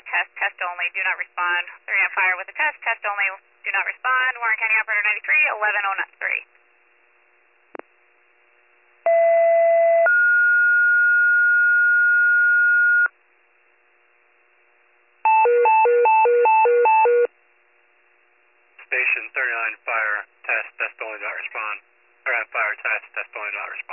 test only, do not respond. 3 on fire with a test only, do not respond. Warren County Operator 93, 1103. Station 39 fire, test only, do not respond. 39 fire, test only, do not respond.